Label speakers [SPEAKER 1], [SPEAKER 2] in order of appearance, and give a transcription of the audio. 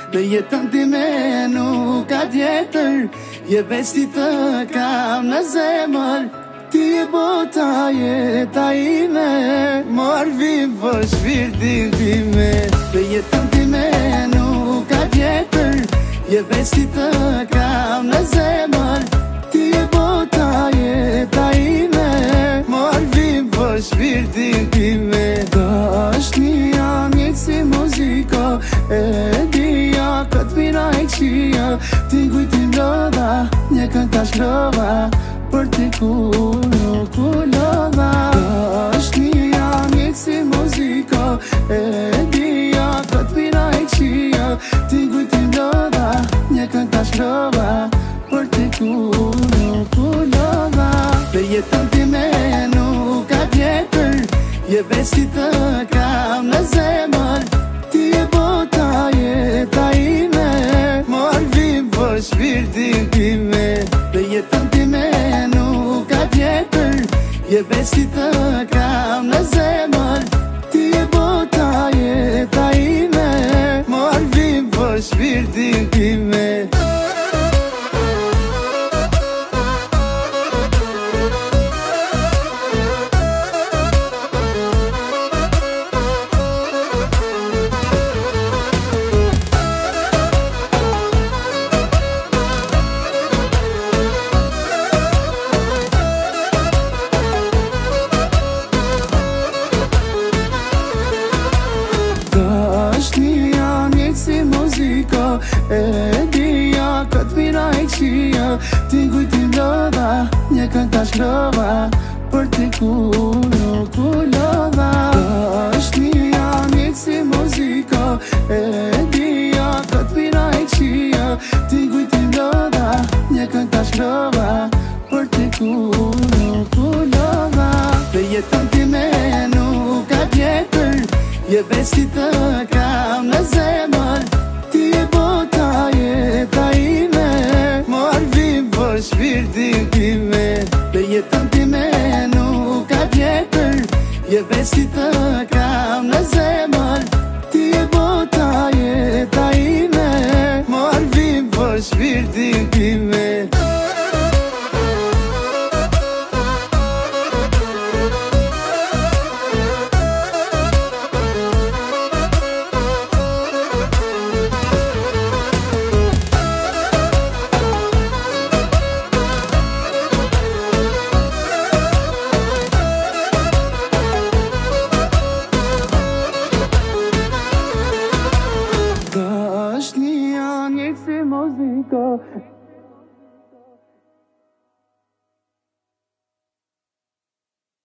[SPEAKER 1] Në jetën time nuk ka tjetër, je besi të kam në zemër. Ti e bota jeta ime, marrë vim për shpirtin time. Në jetën time nuk ka tjetër, je besi të kam në zemër. Ti e bota jeta ime, marrë vim për shpirtin time. Dashnia njëtë si muzika, e dhja këtë mira e qia. Ti kujtim lodha, një kënd tash lova, për ti ku lodha. Dashnia njëtë si muzika, e dhja këtë mira e qia. Ti kujtim lodha, një kënd tash lova, për ti ku lodha. Në jetën time nuk ka tjetër, je besi të kam në zemër. Ti e bota jeta ime, marrë vim për shpirtin time. Në jetën time nuk ka tjetër, je besi të kam në zemër. Ti e bota jeta ime, marrë vim për shpirtin time. Dashnia njëtë si muzika, e dhja këtë mira e qia. Ti kujtim lodha, një kënd tash lova, për ti ku lodha. Dashnia njëtë si muzika, e dhja këtë mira e qia. Ti kujtim lodha, një kënd tash lova, për ti ku lodha. Në jetën time nuk ka tjetër, je besi të kam në zemër. Ti e bota jeta ime, marrë vim për shpirtin time. Në jetën time nuk ka tjetër, je besi të kam në zemër. Ti e bota jeta ime, marrë vim për shpirtin time. Dashnia njëtë si muzika,